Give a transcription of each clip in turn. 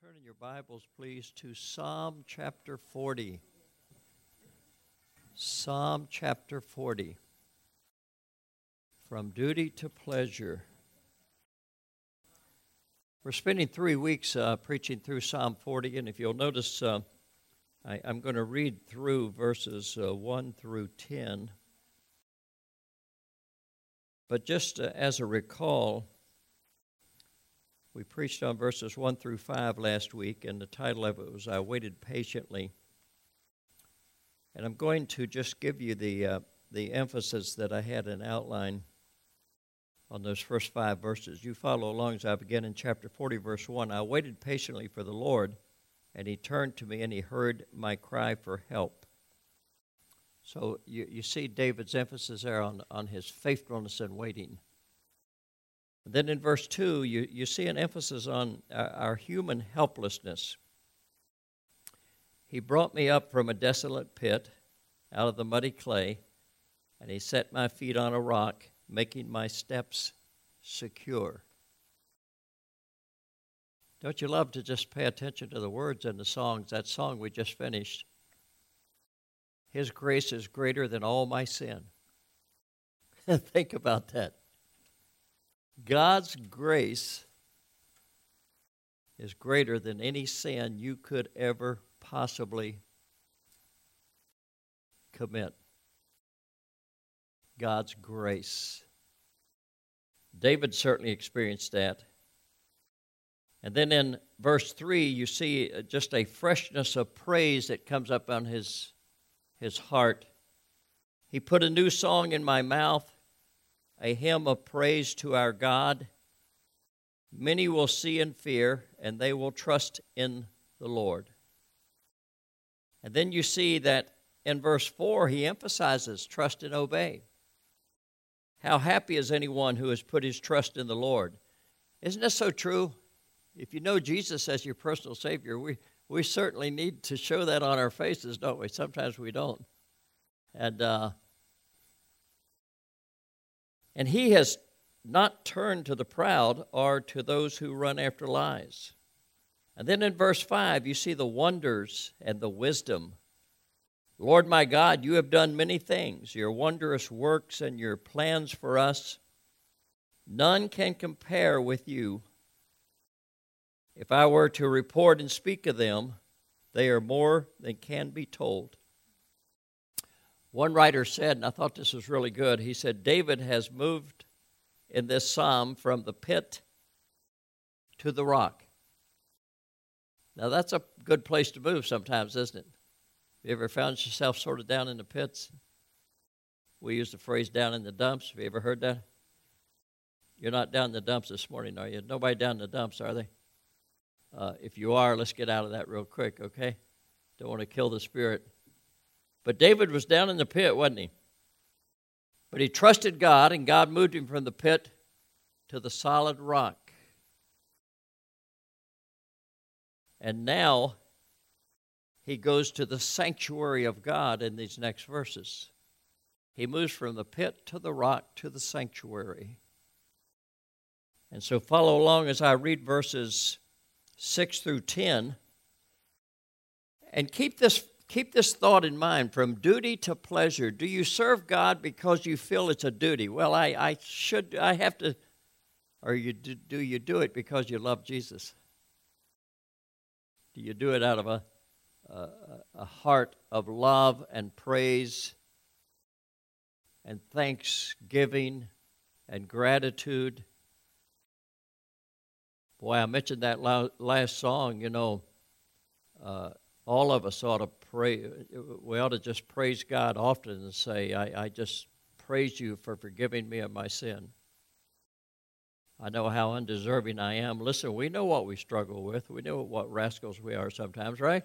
Turn in your Bibles, please, to Psalm chapter 40. Psalm chapter 40. From duty to pleasure. We're spending 3 weeks preaching through Psalm 40, and if you'll notice, I'm going to read through verses 1 through 10. But just as a recall, we preached on verses 1 through 5 last week, and the title of it was I Waited Patiently. And I'm going to just give you the emphasis that I had in outline on those first 5 verses. You follow along as I begin in chapter 40, verse 1. I waited patiently for the Lord, and he turned to me, and he heard my cry for help. So you see David's emphasis there on his faithfulness and waiting. Then in verse 2, you see an emphasis on our human helplessness. He brought me up from a desolate pit, out of the muddy clay, and he set my feet on a rock, making my steps secure. Don't you love to just pay attention to the words in the songs? That song we just finished. His grace is greater than all my sin. Think about that. God's grace is greater than any sin you could ever possibly commit. God's grace. David certainly experienced that. And then in verse 3, you see just a freshness of praise that comes up on his heart. He put a new song in my mouth, a hymn of praise to our God. Many will see and fear, and they will trust in the Lord. And then you see that in verse 4, he emphasizes trust and obey. How happy is anyone who has put his trust in the Lord? Isn't this so true? If you know Jesus as your personal Savior, we certainly need to show that on our faces, don't we? Sometimes we don't. And he has not turned to the proud or to those who run after lies. And then in verse 5, you see the wonders and the wisdom. Lord my God, you have done many things, your wondrous works and your plans for us. None can compare with you. If I were to report and speak of them, they are more than can be told. One writer said, and I thought this was really good, he said, David has moved in this psalm from the pit to the rock. Now that's a good place to move sometimes, isn't it? Have you ever found yourself sort of down in the pits? We use the phrase down in the dumps. Have you ever heard that? You're not down in the dumps this morning, are you? Nobody down in the dumps, are they? If you are, let's get out of that real quick, okay? Don't want to kill the spirit. But David was down in the pit, wasn't he? But he trusted God, and God moved him from the pit to the solid rock. And now he goes to the sanctuary of God in these next verses. He moves from the pit to the rock to the sanctuary. And so follow along as I read verses 6 through 10. And keep this thought in mind, from duty to pleasure. Do you serve God because you feel it's a duty? Well, I have to, or do you do it because you love Jesus? Do you do it out of a heart of love and praise and thanksgiving and gratitude? Boy, I mentioned that last song, all of us ought to pray. We ought to just praise God often and say, I just praise you for forgiving me of my sin. I know how undeserving I am. Listen, we know what we struggle with. We know what rascals we are sometimes, right?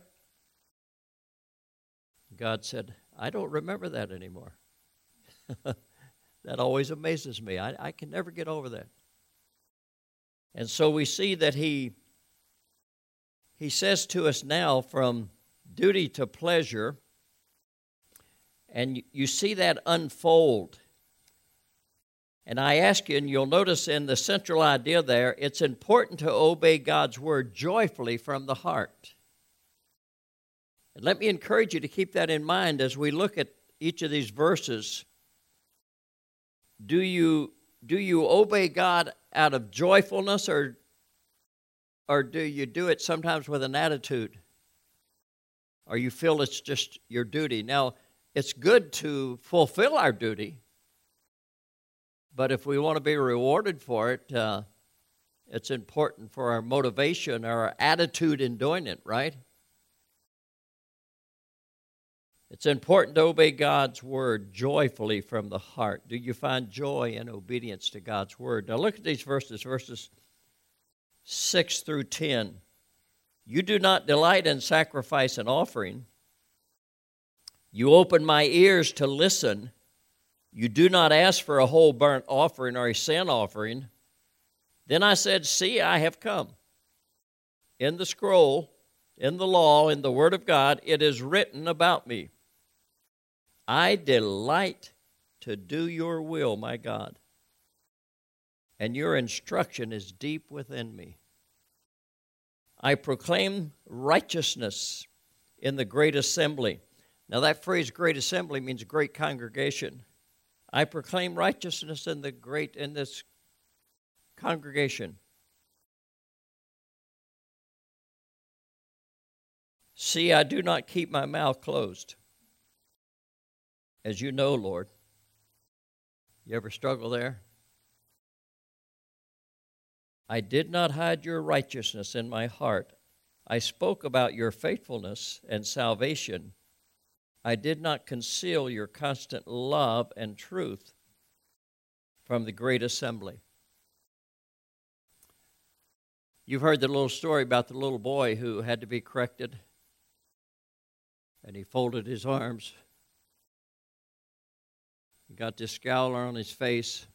God said, I don't remember that anymore. That always amazes me. I can never get over that. And so we see that he says to us now, from duty to pleasure, and you see that unfold And I ask you, and you'll notice in the central idea there, it's important to obey God's word joyfully from the heart. And let me encourage you to keep that in mind as we look at each of these verses. Do you obey God out of joyfulness, or do you do it sometimes with an attitude? Or you feel it's just your duty? Now, it's good to fulfill our duty, but if we want to be rewarded for it, it's important for our motivation, our attitude in doing it, right? It's important to obey God's word joyfully from the heart. Do you find joy in obedience to God's word? Now look at these verses 6 through 10. You do not delight in sacrifice and offering. You open my ears to listen. You do not ask for a whole burnt offering or a sin offering. Then I said, see, I have come. In the scroll, in the law, in the word of God, it is written about me. I delight to do your will, my God, and your instruction is deep within me. I proclaim righteousness in the great assembly. Now that phrase, great assembly, means great congregation. I proclaim righteousness in this congregation. See, I do not keep my mouth closed. As you know, Lord. You ever struggle there? I did not hide your righteousness in my heart. I spoke about your faithfulness and salvation. I did not conceal your constant love and truth from the great assembly. You've heard the little story about the little boy who had to be corrected, and he folded his arms. He got this scowl on his face,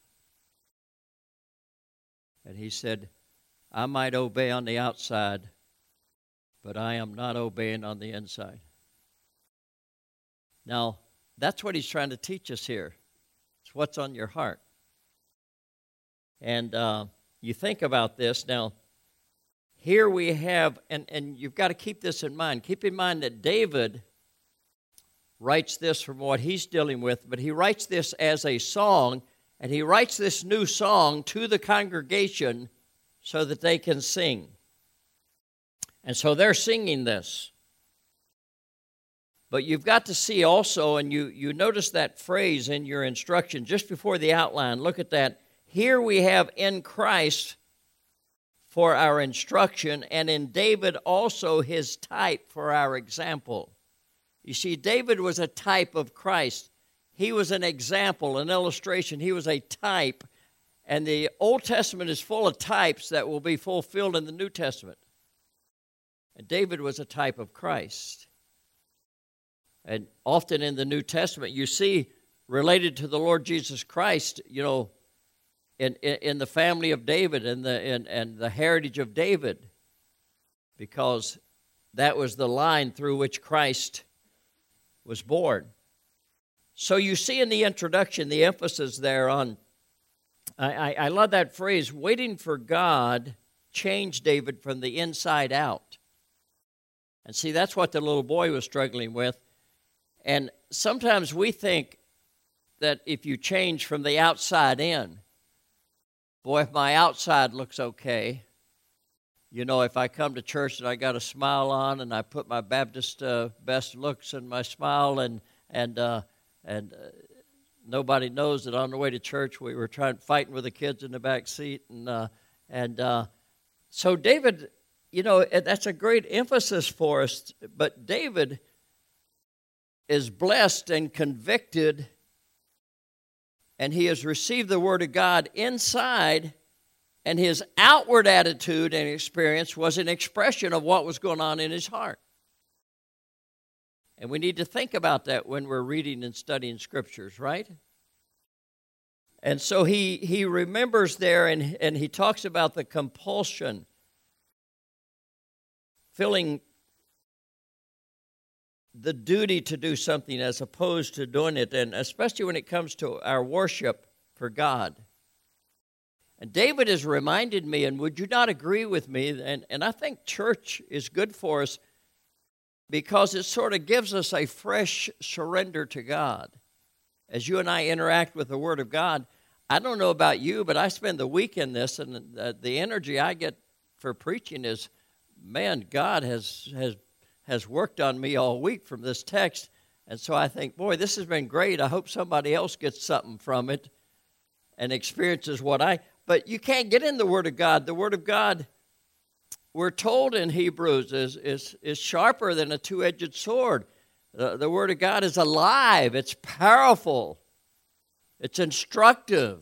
and he said, I might obey on the outside, but I am not obeying on the inside. Now, that's what he's trying to teach us here. It's what's on your heart. And you think about this. Now, here we have, and you've got to keep this in mind. Keep in mind that David writes this from what he's dealing with, but he writes this as a song, and he writes this new song to the congregation so that they can sing. And so they're singing this. But you've got to see also, and you notice that phrase in your instruction just before the outline. Look at that. Here we have in Christ for our instruction, and in David also his type for our example. You see, David was a type of Christ. He was an example, an illustration. He was a type. And the Old Testament is full of types that will be fulfilled in the New Testament. And David was a type of Christ. And often in the New Testament, you see related to the Lord Jesus Christ, you know, in the family of David and the heritage of David, because that was the line through which Christ was born. So you see in the introduction the emphasis there on, I love that phrase, waiting for God changed David from the inside out. And see, that's what the little boy was struggling with. And sometimes we think that if you change from the outside in, boy, if my outside looks okay, you know, if I come to church and I got a smile on and I put my Baptist best looks in my smile and nobody knows that on the way to church we were fighting with the kids in the back seat. So David, you know, that's a great emphasis for us. But David is blessed and convicted, and he has received the Word of God inside, and his outward attitude and experience was an expression of what was going on in his heart. And we need to think about that when we're reading and studying Scriptures, right? And so he remembers there, and he talks about the compulsion, feeling the duty to do something as opposed to doing it, and especially when it comes to our worship for God. And David has reminded me, and would you not agree with me, and I think church is good for us because it sort of gives us a fresh surrender to God. As you and I interact with the Word of God, I don't know about you, but I spend the week in this, and the energy I get for preaching is, man, God has worked on me all week from this text. And so I think, boy, this has been great. I hope somebody else gets something from it and experiences but you can't get in the Word of God. The Word of God, we're told in Hebrews, is sharper than a two-edged sword. The Word of God is alive. It's powerful. It's instructive.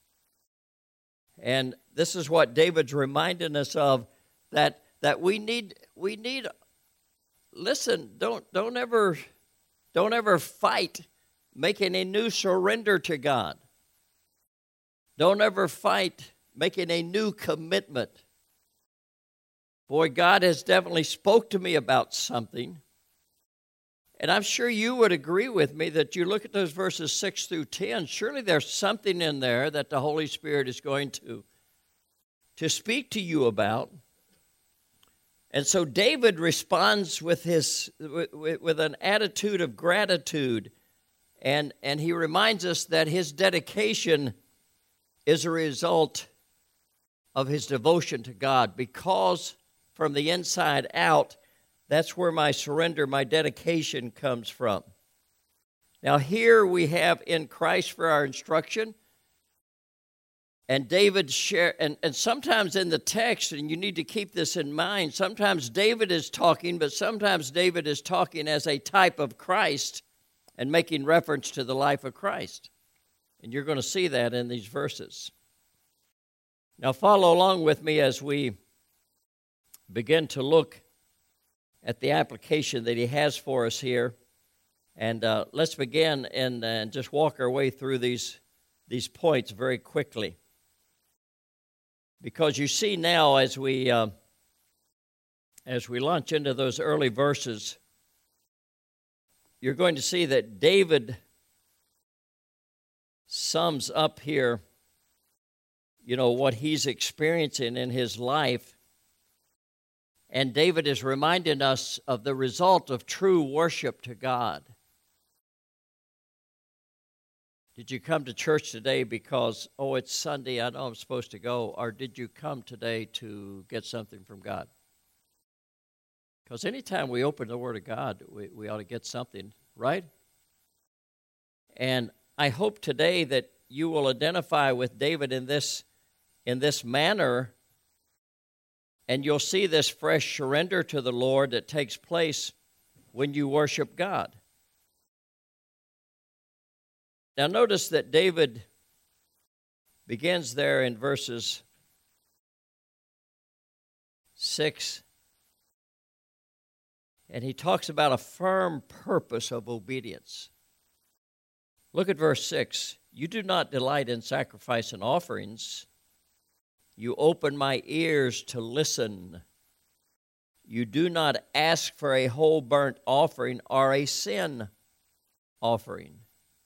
And this is what David's reminding us of, that we need. Listen, don't ever fight making a new surrender to God. Don't ever fight making a new commitment. Boy, God has definitely spoke to me about something. And I'm sure you would agree with me that you look at those verses 6 through 10, surely there's something in there that the Holy Spirit is going to speak to you about. And so David responds with an attitude of gratitude, and he reminds us that his dedication is a result of his devotion to God, because from the inside out, that's where my surrender, my dedication comes from. Now here we have in Christ for our instruction, and David and sometimes in the text, and you need to keep this in mind, sometimes David is talking, but sometimes David is talking as a type of Christ and making reference to the life of Christ. And you're going to see that in these verses. Now follow along with me as we begin to look at the application that he has for us here. And let's begin and just walk our way through these points very quickly. Because you see now as we launch into those early verses, you're going to see that David sums up here, what he's experiencing in his life. And David is reminding us of the result of true worship to God. Did you come to church today because, it's Sunday, I know I'm supposed to go, or did you come today to get something from God? Because anytime we open the Word of God, we ought to get something, right? And I hope today that you will identify with David in this manner, and you'll see this fresh surrender to the Lord that takes place when you worship God. Now notice that David begins there in verses 6, and he talks about a firm purpose of obedience. Look at verse 6. You do not delight in sacrifice and offerings. You open my ears to listen. You do not ask for a whole burnt offering or a sin offering.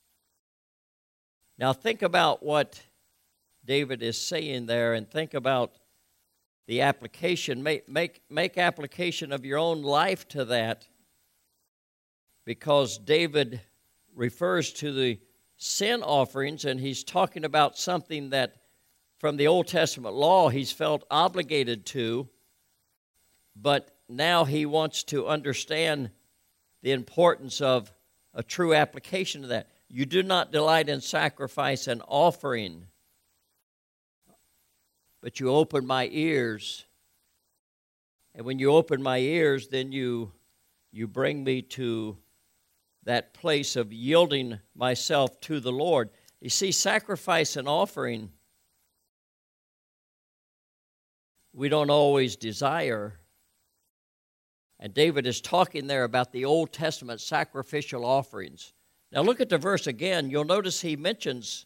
Now think about what David is saying there, and think about the application. Make application of your own life to that, because David refers to the sin offerings, and he's talking about something that from the Old Testament law he's felt obligated to, but now he wants to understand the importance of a true application of that. You do not delight in sacrifice and offering, but you open my ears. And when you open my ears, then you bring me to that place of yielding myself to the Lord. You see, sacrifice and offering, we don't always desire. And David is talking there about the Old Testament sacrificial offerings. Now look at the verse again. You'll notice he mentions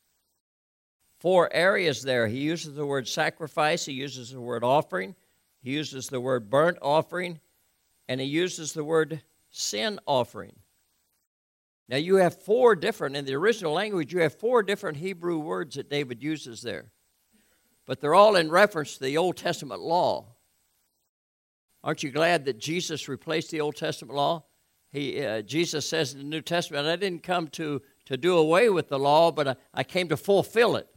4 areas there. He uses the word sacrifice, he uses the word offering, he uses the word burnt offering, and he uses the word sin offering. Now you have 4 different, in the original language, you have 4 different Hebrew words that David uses there. but they're all in reference to the Old Testament law. Aren't you glad that Jesus replaced the Old Testament law? Jesus says in the New Testament, I didn't come to do away with the law, but I came to fulfill it.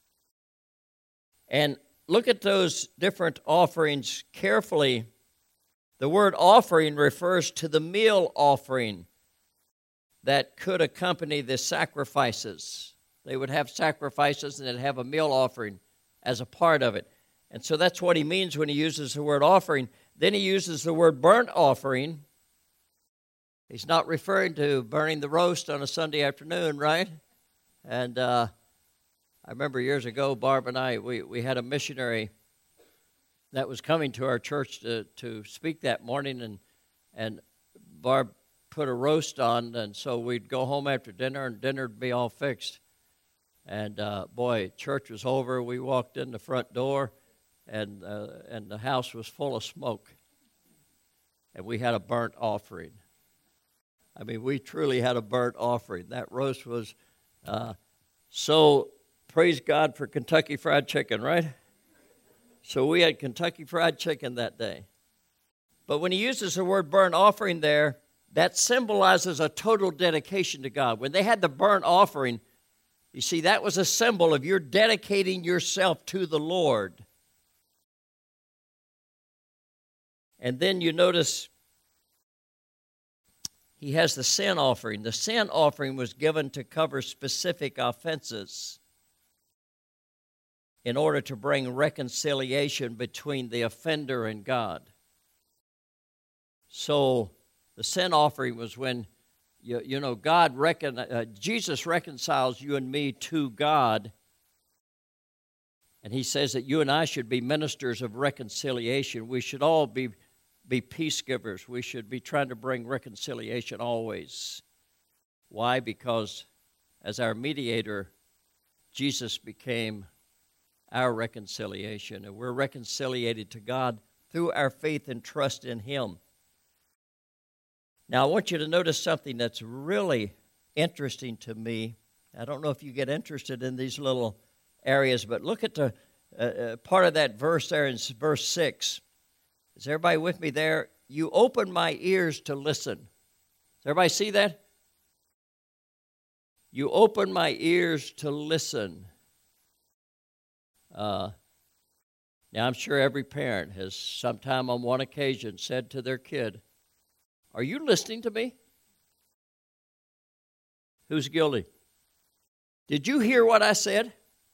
And look at those different offerings carefully. The word offering refers to the meal offering that could accompany the sacrifices. They would have sacrifices and they'd have a meal offering as a part of it. And so that's what he means when he uses the word offering. Then he uses the word burnt offering. He's not referring to burning the roast on a Sunday afternoon, right? And I remember years ago, Barb and I, we had a missionary that was coming to our church to speak that morning, and Barb put a roast on, and so we'd go home after dinner, and dinner would be all fixed. And boy, church was over. We walked in the front door, and the house was full of smoke. And we had a burnt offering. I mean, we truly had a burnt offering. That roast was so, praise God for Kentucky Fried Chicken, right? So we had Kentucky Fried Chicken that day. But when he uses the word burnt offering there, that symbolizes a total dedication to God. When they had the burnt offering, you see, that was a symbol of you're dedicating yourself to the Lord. And then you notice he has the sin offering. The sin offering was given to cover specific offenses in order to bring reconciliation between the offender and God. So the sin offering was when, Jesus reconciles you and me to God, and he says that you and I should be ministers of reconciliation. We should all be peace givers. We should be trying to bring reconciliation always. Why? Because as our mediator, Jesus became our reconciliation, and we're reconciliated to God through our faith and trust in him. Now, I want you to notice something that's really interesting to me. I don't know if you get interested in these little areas, but look at the part of that verse there in verse 6. Is everybody with me there? You open my ears to listen. Does everybody see that? You open my ears to listen. Now, I'm sure every parent has sometime on one occasion said to their kid, are you listening to me? Who's guilty? Did you hear what I said?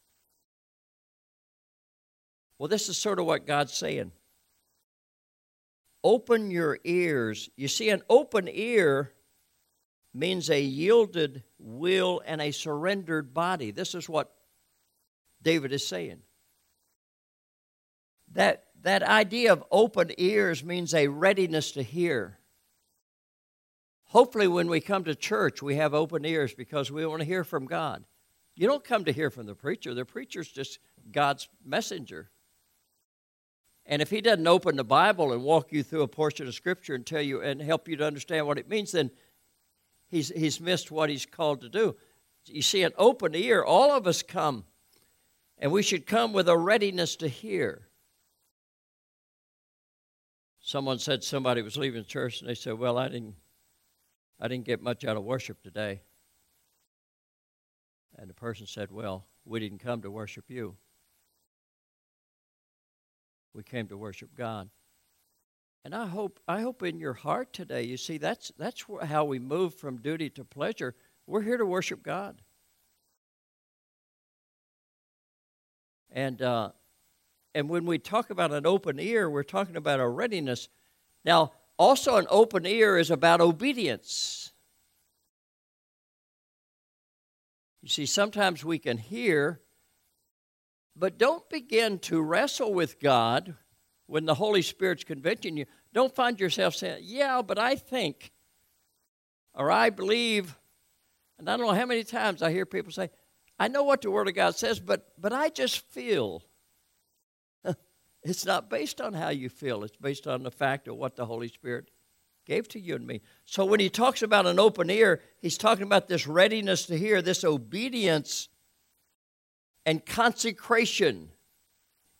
Well, this is sort of what God's saying. Open your ears. You see, an open ear means a yielded will and a surrendered body. This is what David is saying. That idea of open ears means a readiness to hear. Hopefully when we come to church, we have open ears because we want to hear from God. You don't come to hear from the preacher. The preacher's just God's messenger. And if he doesn't open the Bible and walk you through a portion of Scripture and tell you and help you to understand what it means, then he's missed what he's called to do. You see, an open ear, all of us come, and we should come with a readiness to hear. Someone said somebody was leaving church, and they said, well, I didn't get much out of worship today. And the person said, well, we didn't come to worship you. We came to worship God. And I hope in your heart today, you see, that's how we move from duty to pleasure. We're here to worship God. And when we talk about an open ear, we're talking about a readiness. Now, also, an open ear is about obedience. You see, sometimes we can hear, but don't begin to wrestle with God when the Holy Spirit's convicting you. Don't find yourself saying, yeah, but I think, or I believe. And I don't know how many times I hear people say, I know what the Word of God says, but I just feel. It's not based on how you feel. It's based on the fact of what the Holy Spirit gave to you and me. So when he talks about an open ear, he's talking about this readiness to hear, this obedience and consecration.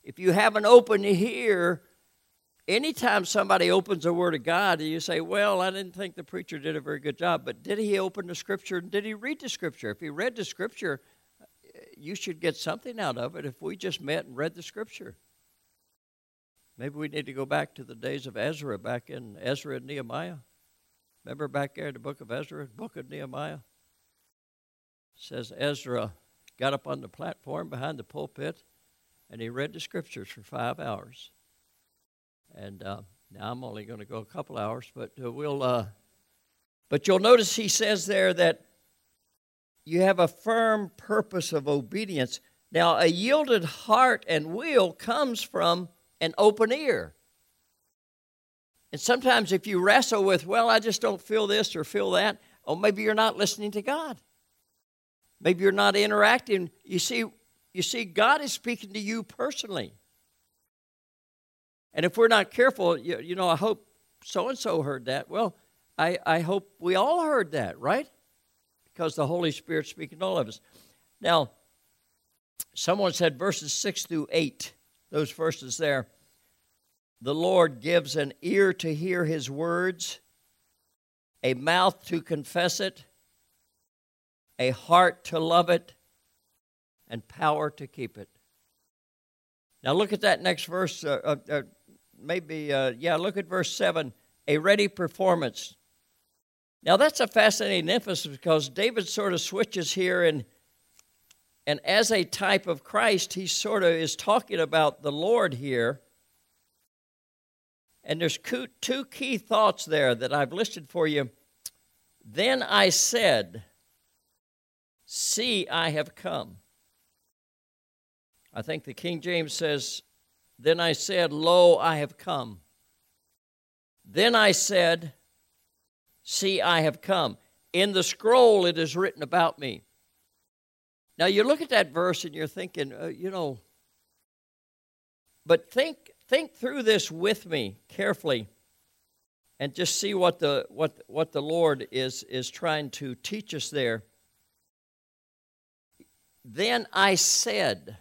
if you have an open ear, anytime somebody opens the Word of God, and you say, well, I didn't think the preacher did a very good job, but did he open the Scripture and did he read the Scripture? If he read the Scripture, you should get something out of it if we just met and read the Scripture. Maybe we need to go back to the days of Ezra, back in Ezra and Nehemiah. Remember back there in the book of Ezra, book of Nehemiah? It says Ezra got up on the platform behind the pulpit and he read the Scriptures for 5 hours. And now I'm only going to go a couple hours, but but you'll notice he says there that you have a firm purpose of obedience. Now, a yielded heart and will comes from an open ear. And sometimes if you wrestle with, well, I just don't feel this or feel that, oh, maybe you're not listening to God. Maybe you're not interacting. You see, God is speaking to you personally. And if we're not careful, you know, I hope so-and-so heard that. Well, I hope we all heard that, right? Because the Holy Spirit's speaking to all of us. Now, someone said verses 6 through 8, those verses there, the Lord gives an ear to hear his words, a mouth to confess it, a heart to love it, and power to keep it. Now look at that next verse, look at verse 7, a ready performance. Now that's a fascinating emphasis because David sort of switches here, and as a type of Christ, he sort of is talking about the Lord here. And there's two key thoughts there that I've listed for you. Then I said, see, I have come. I think the King James says, then I said, lo, I have come. Then I said, see, I have come. In the scroll it is written about me. Now you look at that verse and you're thinking, but think through this with me carefully and just see what the Lord is trying to teach us there. Then I said.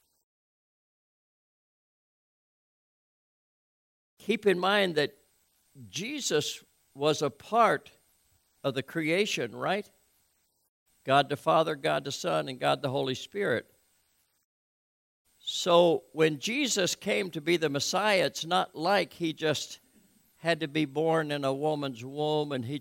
Keep in mind that Jesus was a part of the creation, right? God the Father, God the Son, and God the Holy Spirit. So when Jesus came to be the Messiah, it's not like he just had to be born in a woman's womb and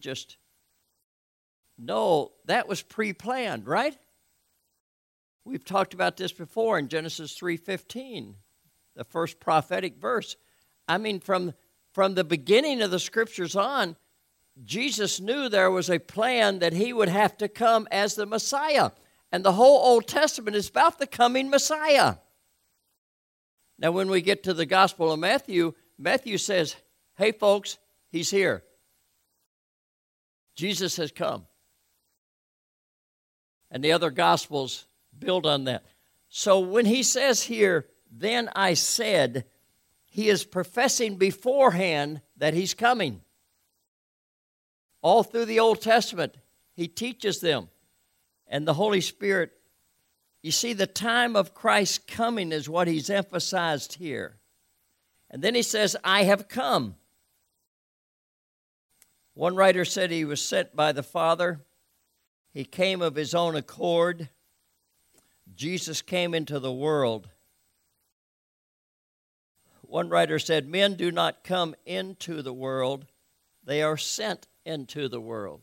no, that was pre-planned, right? We've talked about this before in Genesis 3:15, the first prophetic verse. I mean, from the beginning of the Scriptures on, Jesus knew there was a plan that he would have to come as the Messiah. And the whole Old Testament is about the coming Messiah. Now, when we get to the Gospel of Matthew, Matthew says, hey, folks, he's here. Jesus has come. And the other Gospels build on that. So when he says here, then I said, he is professing beforehand that he's coming. All through the Old Testament, he teaches them. And the Holy Spirit, you see, the time of Christ's coming is what he's emphasized here. And then he says, I have come. One writer said he was sent by the Father. He came of his own accord. Jesus came into the world. One writer said, men do not come into the world, they are sent into the world.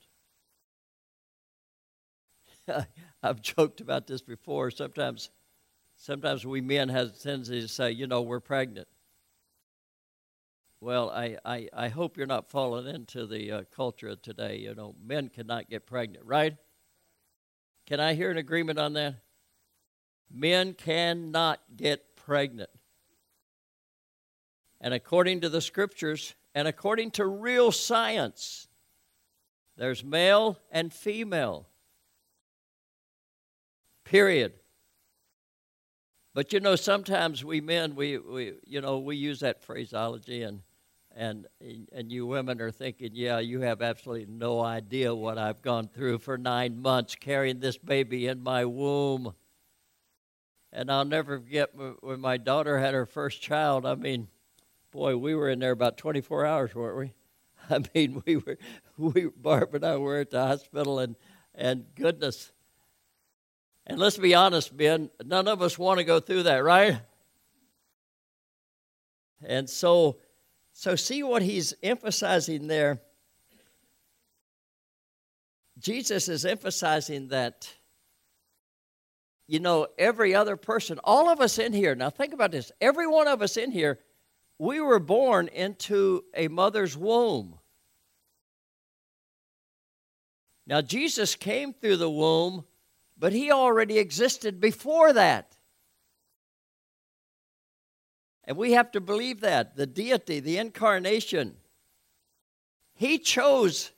I've joked about this before. Sometimes we men have a tendency to say, we're pregnant. Well, I hope you're not falling into the culture of today. Men cannot get pregnant, right? Can I hear an agreement on that? Men cannot get pregnant. And according to the Scriptures, and according to real science, there's male and female. Period. But sometimes we men, we use that phraseology, and you women are thinking, yeah, you have absolutely no idea what I've gone through for 9 months carrying this baby in my womb. And I'll never forget when my daughter had her first child. I mean, boy, we were in there about 24 hours, weren't we? I mean, Barb and I were at the hospital, and goodness. And let's be honest, Ben, none of us want to go through that, right? And so see what he's emphasizing there. Jesus is emphasizing that, you know, every other person, all of us in here, now think about this, every one of us in here, we were born into a mother's womb. Now, Jesus came through the womb, but he already existed before that. And we have to believe that. The deity, the incarnation, he chose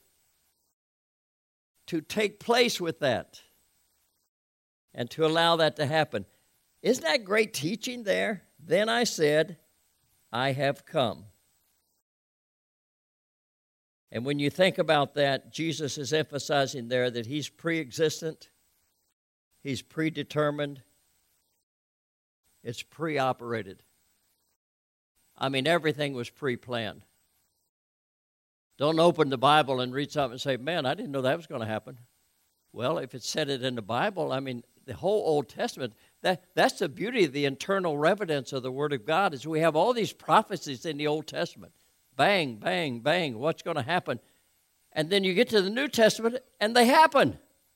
to take place with that and to allow that to happen. Isn't that great teaching there? Then I said, I have come. And when you think about that, Jesus is emphasizing there that he's pre-existent, he's predetermined, it's pre-operated. I mean, everything was pre-planned. Don't open the Bible and read something and say, man, I didn't know that was going to happen. Well, if it said it in the Bible, I mean, the whole Old Testament, that's the beauty of the internal evidence of the Word of God, is we have all these prophecies in the Old Testament. Bang, bang, bang, what's going to happen? And then you get to the New Testament, and they happen.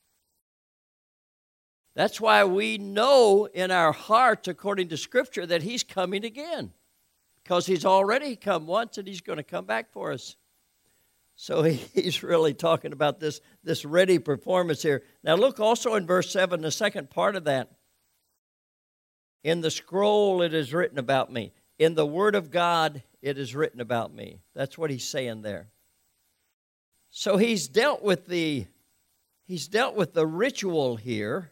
That's why we know in our hearts, according to Scripture, that he's coming again. Because he's already come once, and he's going to come back for us. So he's really talking about this ready performance here. Now look also in verse 7, the second part of that. In the scroll it is written about me. In the Word of God it is written about me. That's what he's saying there. So he's dealt with the ritual here.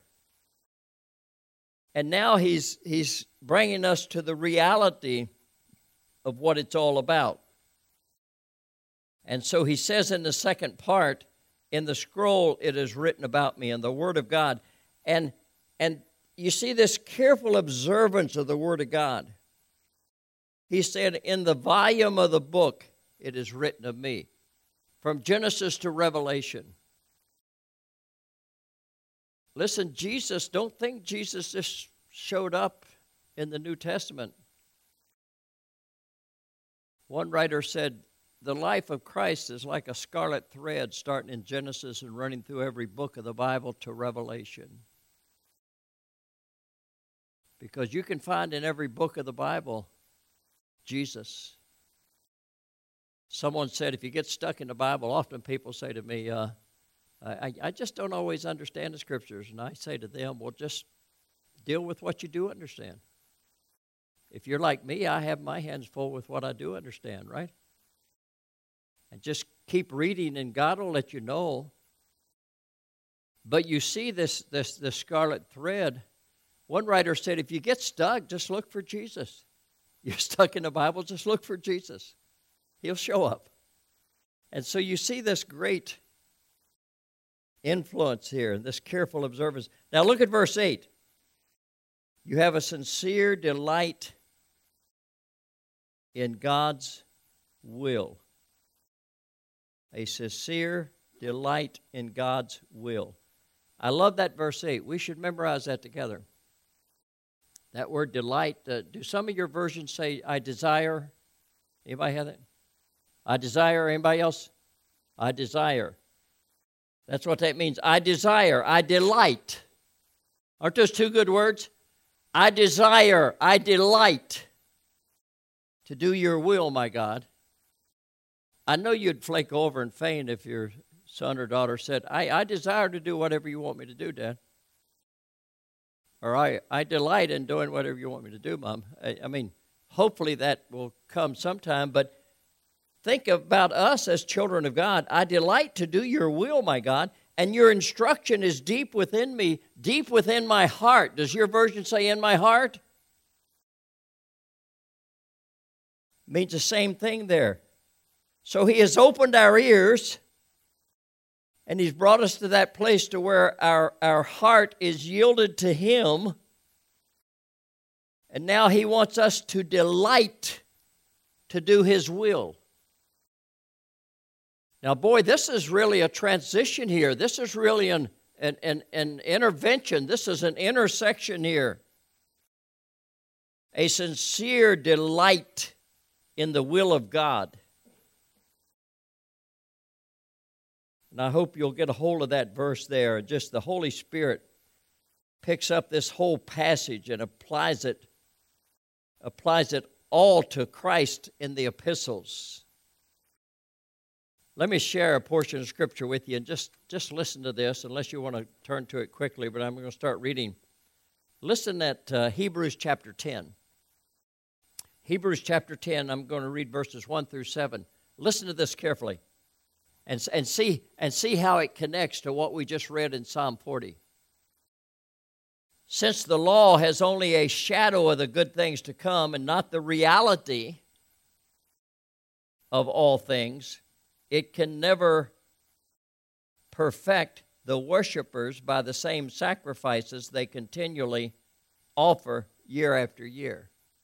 And now he's bringing us to the reality of what it's all about. And so he says in the second part, in the scroll it is written about me, in the Word of God. And you see this careful observance of the Word of God. He said, in the volume of the book it is written of me. From Genesis to Revelation. Listen, don't think Jesus just showed up in the New Testament. One writer said, the life of Christ is like a scarlet thread starting in Genesis and running through every book of the Bible to Revelation. Because you can find in every book of the Bible Jesus. Someone said, if you get stuck in the Bible, often people say to me, I just don't always understand the Scriptures. And I say to them, well, just deal with what you do understand. If you're like me, I have my hands full with what I do understand, right? And just keep reading, and God will let you know. But you see this scarlet thread. One writer said, if you get stuck, just look for Jesus. You're stuck in the Bible, just look for Jesus. He'll show up. And so you see this great influence here, this careful observance. Now look at verse 8. You have a sincere delight in God's will. A sincere delight in God's will. I love that verse 8. We should memorize that together. That word delight, do some of your versions say, I desire? Anybody have that? I desire. Anybody else? I desire. That's what that means. I desire. I delight. Aren't those two good words? I desire. I delight to do your will, my God. I know you'd flake over and faint if your son or daughter said, I desire to do whatever you want me to do, Dad. Or I delight in doing whatever you want me to do, Mom. I mean, hopefully that will come sometime, but think about us as children of God. I delight to do your will, my God, and your instruction is deep within me, deep within my heart. Does your version say in my heart? Means the same thing there. So he has opened our ears, and he's brought us to that place to where our heart is yielded to him, And now he wants us to delight to do his will. Now, boy, this is really a transition here. This is really an intervention. This is an intersection here. A sincere delight in the will of God. And I hope you'll get a hold of that verse there. And just the Holy Spirit picks up this whole passage and applies it all to Christ in the epistles. Let me share a portion of Scripture with you, and just listen to this, unless you want to turn to it quickly, but I'm going to start reading. Listen at Hebrews chapter 10. Hebrews chapter 10, I'm going to read verses 1 through 7. Listen to this carefully, and see how it connects to what we just read in Psalm 40. Since the law has only a shadow of the good things to come and not the reality of all things, it can never perfect the worshipers by the same sacrifices they continually offer year after year.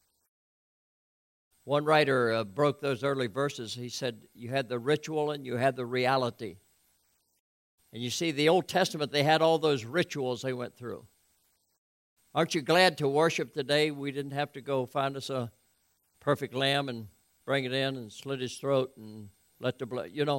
One writer broke those early verses. He said, you had the ritual and you had the reality. And you see, the Old Testament, they had all those rituals they went through. Aren't you glad to worship today? We didn't have to go find us a perfect lamb and bring it in and slit his throat and let the blood, And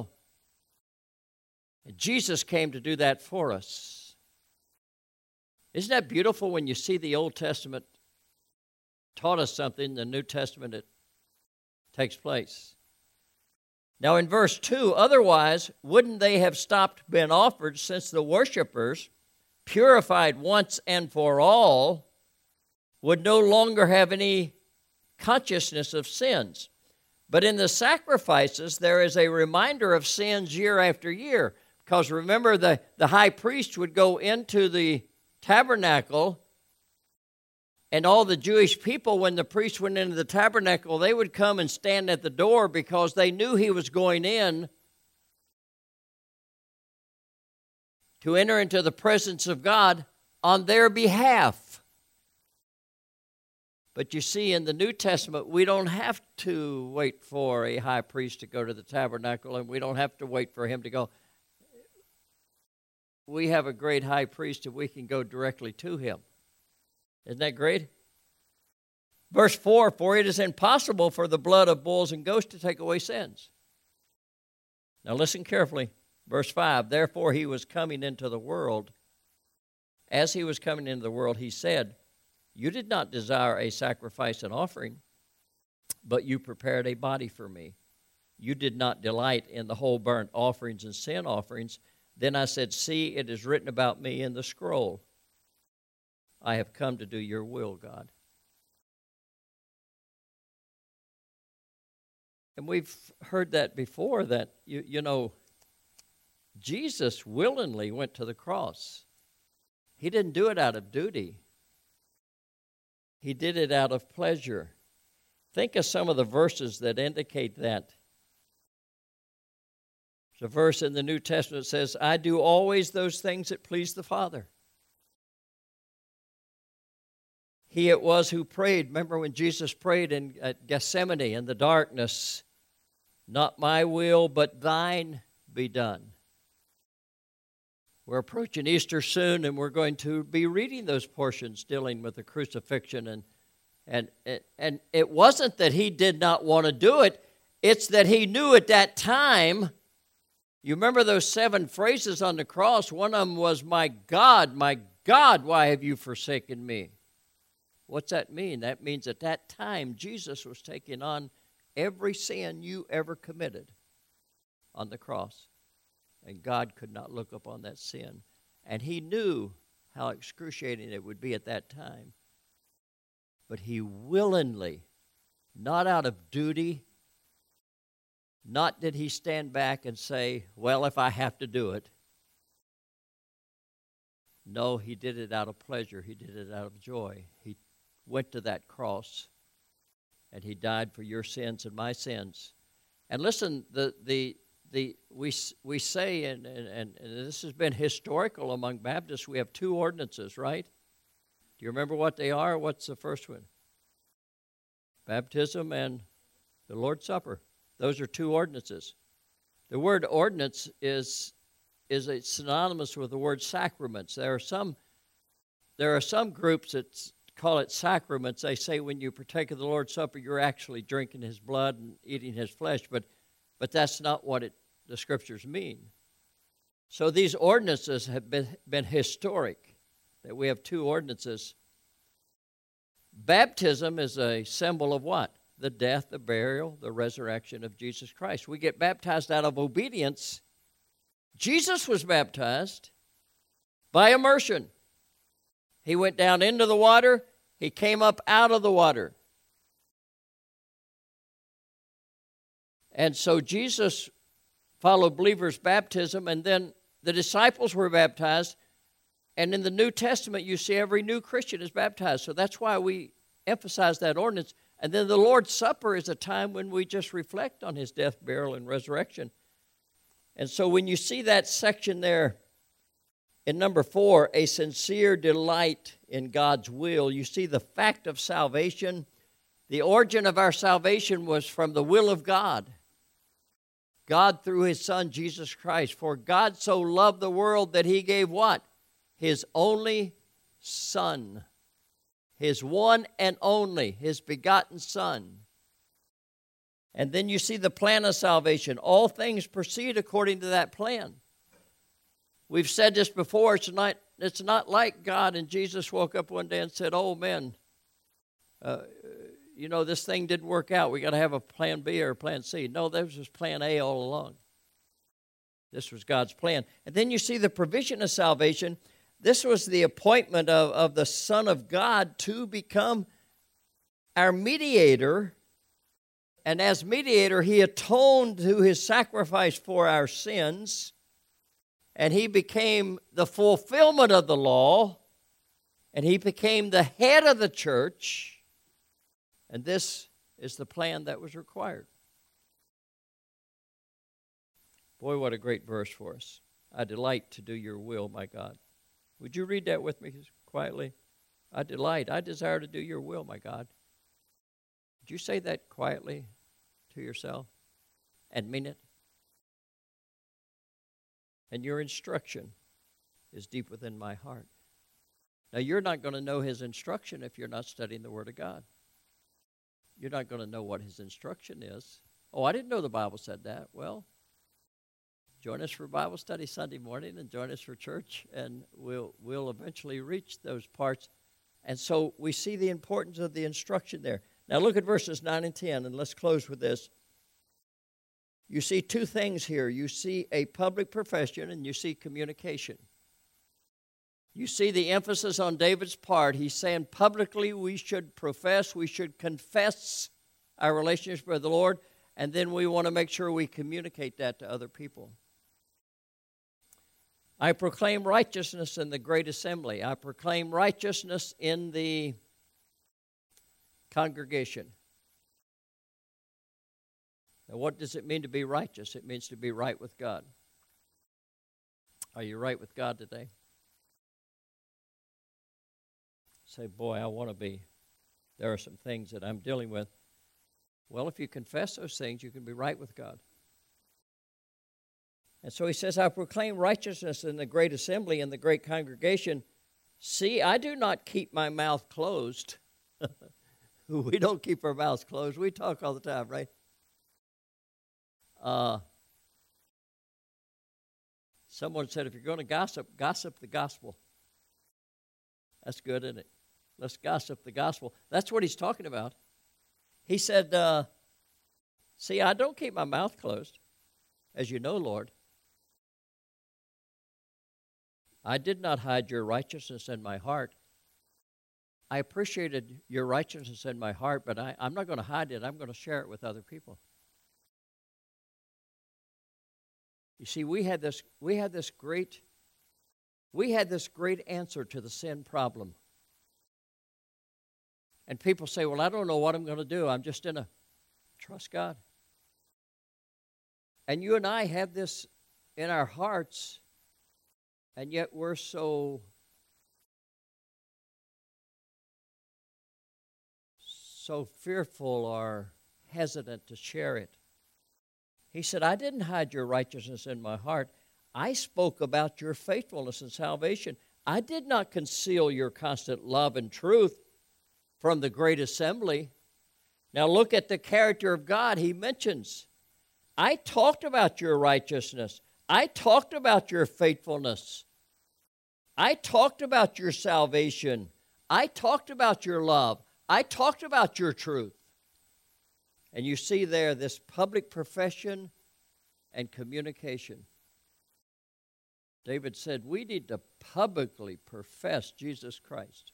Jesus came to do that for us. Isn't that beautiful when you see the Old Testament taught us something, the New Testament it takes place. Now in verse 2, otherwise, wouldn't they have stopped being offered, since the worshipers, purified once and for all, would no longer have any consciousness of sins? But in the sacrifices, there is a reminder of sins year after year. Because remember, the high priest would go into the tabernacle, and all the Jewish people, when the priest went into the tabernacle, they would come and stand at the door because they knew he was going in to enter into the presence of God on their behalf. But you see, in the New Testament, we don't have to wait for a high priest to go to the tabernacle, and we don't have to wait for him to go. We have a great high priest, and we can go directly to him. Isn't that great? Verse 4, for it is impossible for the blood of bulls and goats to take away sins. Now listen carefully. Verse 5, therefore he was coming into the world. As he was coming into the world, he said, you did not desire a sacrifice and offering, but you prepared a body for me. You did not delight in the whole burnt offerings and sin offerings. Then I said, see, it is written about me in the scroll. I have come to do your will, God. And we've heard that before, that, Jesus willingly went to the cross. He didn't do it out of duty. He did it out of pleasure. Think of some of the verses that indicate that. There's a verse in the New Testament that says, I do always those things that please the Father. He it was who prayed. Remember when Jesus prayed at Gethsemane in the darkness, not my will, but thine be done. We're approaching Easter soon, and we're going to be reading those portions dealing with the crucifixion. And it wasn't that he did not want to do it. It's that he knew at that time. You remember those 7 phrases on the cross? One of them was, my God, why have you forsaken me? What's that mean? That means at that time, Jesus was taking on every sin you ever committed on the cross. And God could not look upon that sin. And he knew how excruciating it would be at that time. But he willingly, not out of duty, not did he stand back and say, well, if I have to do it. No, he did it out of pleasure. He did it out of joy. He went to that cross, and he died for your sins and my sins. And listen, we say, and this has been historical among Baptists, we have 2 ordinances, right? Do you remember what they are? What's the first one? Baptism and the Lord's Supper. Those are two ordinances. The word ordinance is synonymous with the word sacraments. There are some groups that call it sacraments. They say when you partake of the Lord's Supper, you're actually drinking his blood and eating his flesh, but that's not what the Scriptures mean. So these ordinances have been historic, that we have two ordinances. Baptism is a symbol of what? The death, the burial, the resurrection of Jesus Christ. We get baptized out of obedience. Jesus was baptized by immersion. He went down into the water. He came up out of the water. And so Jesus followed believers' baptism, and then the disciples were baptized. And in the New Testament, you see every new Christian is baptized. So that's why we emphasize that ordinance. And then the Lord's Supper is a time when we just reflect on his death, burial, and resurrection. And so when you see that section there in number 4, a sincere delight in God's will, you see the fact of salvation. The origin of our salvation was from the will of God. God through his Son, Jesus Christ. For God so loved the world that he gave what? His only Son. His one and only, his begotten Son. And then you see the plan of salvation. All things proceed according to that plan. We've said this before. It's not like God and Jesus woke up one day and said, oh, man, this thing didn't work out. We got to have a plan B or a plan C. No, this was plan A all along. This was God's plan. And then you see the provision of salvation. This was the appointment of the Son of God to become our mediator. And as mediator, he atoned through his sacrifice for our sins. And he became the fulfillment of the law. And he became the head of the church. And this is the plan that was required. Boy, what a great verse for us. I delight to do your will, my God. Would you read that with me quietly? I desire to do your will, my God. Would you say that quietly to yourself and mean it? And your instruction is deep within my heart. Now, you're not going to know his instruction if you're not studying the Word of God. You're not going to know what his instruction is. Oh, I didn't know the Bible said that. Well, join us for Bible study Sunday morning and join us for church, and we'll eventually reach those parts. And so we see the importance of the instruction there. Now look at verses 9 and 10, and let's close with this. You see two things here. You see a public profession, and you see communication. You see the emphasis on David's part. He's saying publicly we should profess, we should confess our relationship with the Lord, and then we want to make sure we communicate that to other people. I proclaim righteousness in the great assembly. I proclaim righteousness in the congregation. Now, what does it mean to be righteous? It means to be right with God. Are you right with God today? Say, boy, I want to be. There are some things that I'm dealing with. Well, if you confess those things, you can be right with God. And so he says, I proclaim righteousness in the great assembly, in the great congregation. See, I do not keep my mouth closed. We don't keep our mouths closed. We talk all the time, right? Someone said, if you're going to gossip, gossip the gospel. That's good, isn't it? Let's gossip the gospel. That's what he's talking about. He said, see, I don't keep my mouth closed, as you know, Lord. I did not hide your righteousness in my heart. I appreciated your righteousness in my heart, but I'm not going to hide it. I'm going to share it with other people. You see, we had this great answer to the sin problem. And people say, well, I don't know what I'm going to do. I'm just trust God. And you and I have this in our hearts, and yet we're so so fearful or hesitant to share it. He said, I didn't hide your righteousness in my heart. I spoke about your faithfulness and salvation. I did not conceal your constant love and truth from the great assembly. Now look at the character of God he mentions. I talked about your righteousness. I talked about your faithfulness. I talked about your salvation. I talked about your love. I talked about your truth. And you see there this public profession and communication. David said, we need to publicly profess Jesus Christ.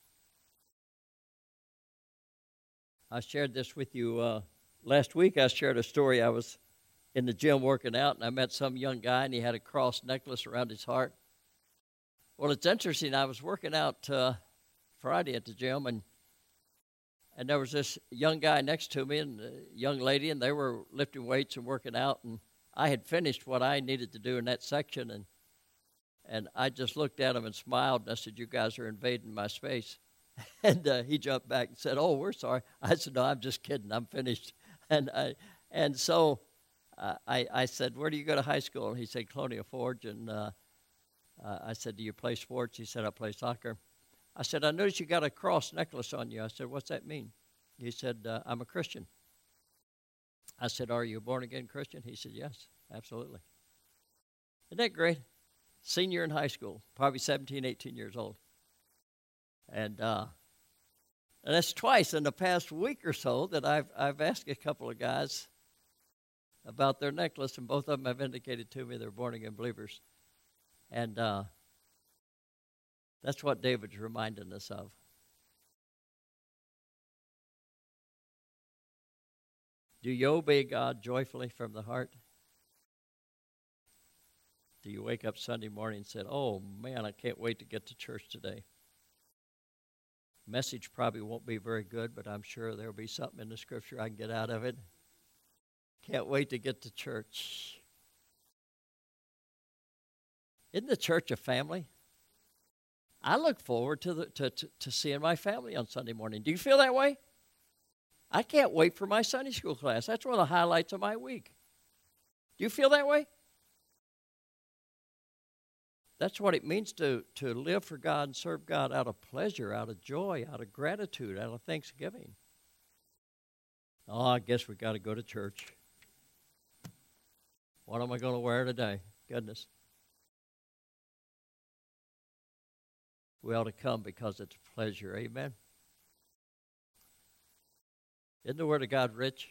I shared this with you last week. I shared a story. I was in the gym working out, and I met some young guy, and he had a cross necklace around his heart. Well, it's interesting. I was working out Friday at the gym, and there was this young guy next to me and a young lady, and they were lifting weights and working out, and I had finished what I needed to do in that section, and I just looked at him and smiled, and I said, you guys are invading my space. And he jumped back and said, oh, we're sorry. I said, no, I'm just kidding. I'm finished. And so I said, where do you go to high school? And he said, Colonial Forge. And I said, do you play sports? He said, I play soccer. I said, I noticed you got a cross necklace on you. I said, what's that mean? He said, I'm a Christian. I said, are you a born-again Christian? He said, yes, absolutely. Isn't that great? Senior in high school, probably 17, 18 years old. And that's twice in the past week or so that I've asked a couple of guys about their necklace, and both of them have indicated to me they're born-again believers. And that's what David's reminding us of. Do you obey God joyfully from the heart? Do you wake up Sunday morning and say, oh, man, I can't wait to get to church today? Message probably won't be very good, but I'm sure there'll be something in the Scripture I can get out of it. Can't wait to get to church. Isn't the church a family? I look forward to seeing my family on Sunday morning. Do you feel that way? I can't wait for my Sunday school class. That's one of the highlights of my week. Do you feel that way? That's what it means to live for God and serve God out of pleasure, out of joy, out of gratitude, out of thanksgiving. Oh, I guess we got to go to church. What am I going to wear today? Goodness. We ought to come because it's pleasure. Amen. Isn't the Word of God rich?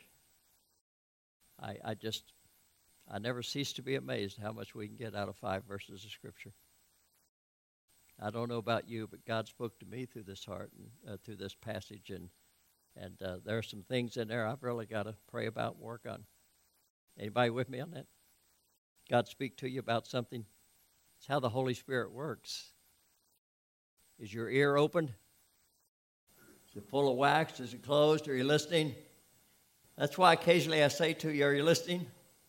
I never cease to be amazed how much we can get out of 5 verses of Scripture. I don't know about you, but God spoke to me through this heart and through this passage, and there are some things in there I've really got to pray about and work on. Anybody with me on that? God speak to you about something? It's how the Holy Spirit works. Is your ear opened? Is it full of wax? Is it closed? Are you listening? That's why occasionally I say to you, are you listening?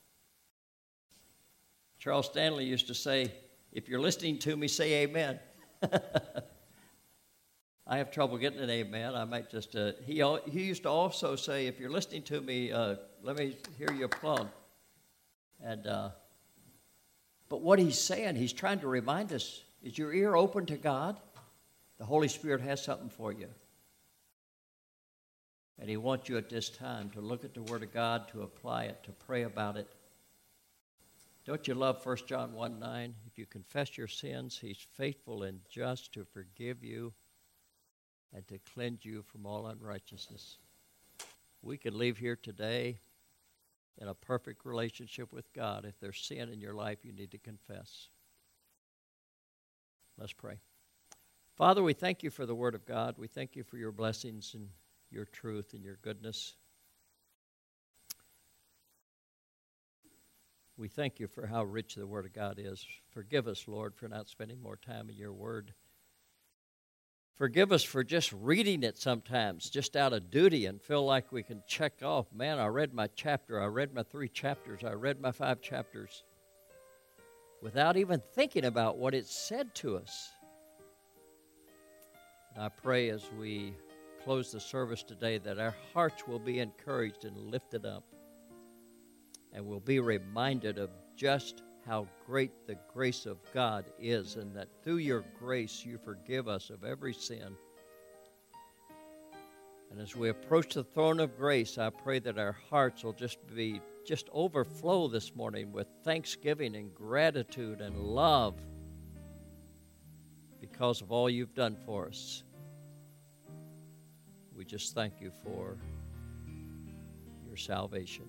Charles Stanley used to say, if you're listening to me, say amen. I have trouble getting an amen. I might just, he used to also say, if you're listening to me, let me hear you applaud. And, but what he's saying, he's trying to remind us, is your ear open to God? The Holy Spirit has something for you. And he wants you at this time to look at the Word of God, to apply it, to pray about it. Don't you love 1 John 1:9? If you confess your sins, he's faithful and just to forgive you and to cleanse you from all unrighteousness. We could leave here today in a perfect relationship with God. If there's sin in your life, you need to confess. Let's pray. Father, we thank you for the Word of God. We thank you for your blessings and your truth and your goodness. We thank you for how rich the Word of God is. Forgive us, Lord, for not spending more time in your Word. Forgive us for just reading it sometimes, just out of duty, and feel like we can check off, man, I read my chapter, I read my 3 chapters, I read my 5 chapters, without even thinking about what it said to us. And I pray as we close the service today, that our hearts will be encouraged and lifted up, and we'll be reminded of just how great the grace of God is, and that through your grace you forgive us of every sin. And as we approach the throne of grace, I pray that our hearts will just overflow this morning with thanksgiving and gratitude and love because of all you've done for us. We just thank you for your salvation.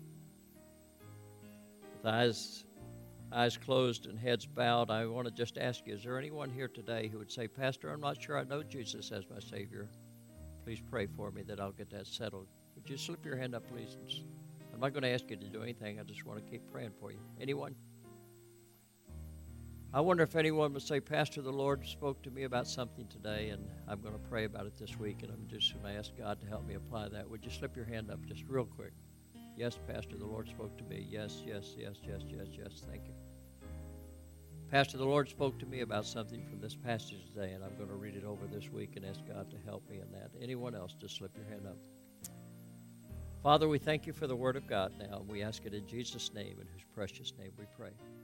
With eyes closed and heads bowed, I want to just ask you, is there anyone here today who would say, Pastor, I'm not sure I know Jesus as my Savior. Please pray for me that I'll get that settled. Would you slip your hand up, please? I'm not going to ask you to do anything. I just want to keep praying for you. Anyone? I wonder if anyone would say, Pastor, the Lord spoke to me about something today, and I'm going to pray about it this week, and I'm just going to ask God to help me apply that. Would you slip your hand up just real quick? Yes, Pastor, the Lord spoke to me. Yes, yes, yes, yes, yes, yes. Thank you. Pastor, the Lord spoke to me about something from this passage today, and I'm going to read it over this week and ask God to help me in that. Anyone else, just slip your hand up. Father, we thank you for the word of God now, and we ask it in Jesus' name, in whose precious name we pray.